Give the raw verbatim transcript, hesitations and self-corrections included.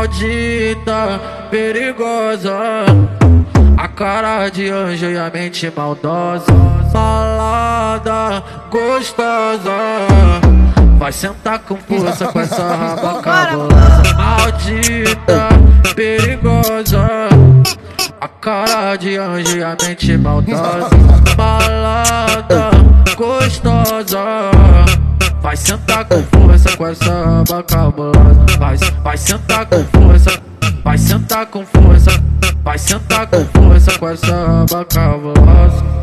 maldita, perigosa, a cara de anjo e a mente maldosa, malada, gostosa, vai sentar com força com essa raba cabulosa. Maldita, perigosa, a cara de anjo e a mente maldosa, malada, gostosa, vai sentar com força com essa raba cabulosa. Vai, vai sentar com força, vai sentar com força, vai sentar com força com essa raba cabulosa.